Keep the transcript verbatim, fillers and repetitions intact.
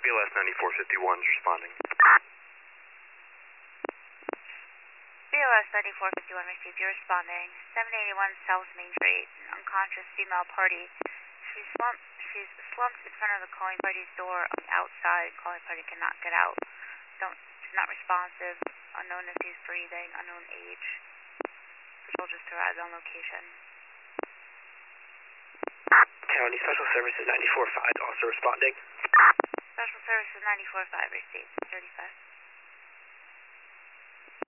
B L S ninety-four fifty-one is responding. B L S ninety-four fifty-one received. You're responding. seven eighty-one South Main Street. An unconscious female party. She's slumped, she's slumped in front of the calling party's door on the outside. Calling party cannot get out. Don't, she's not responsive. Unknown if she's breathing. Unknown age. Patrol just arrived on location. County Special Services ninety-four five also responding. Special Services ninety-four five received. thirty-five.